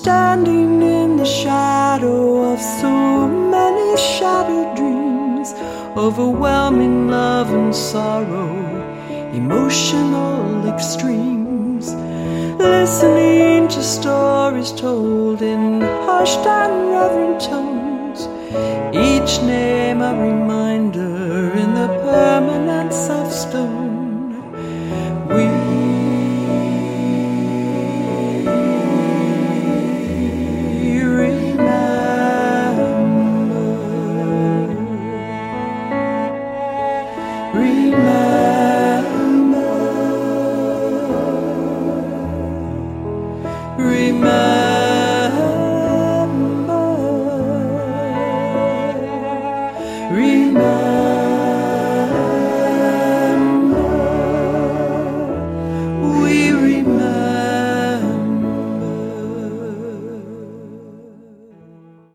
standing in the shadow of so many shattered dreams, overwhelming love and sorrow, emotional extremes, listening to stories told in hushed and reverent tones, each name a reminder in the permanent silence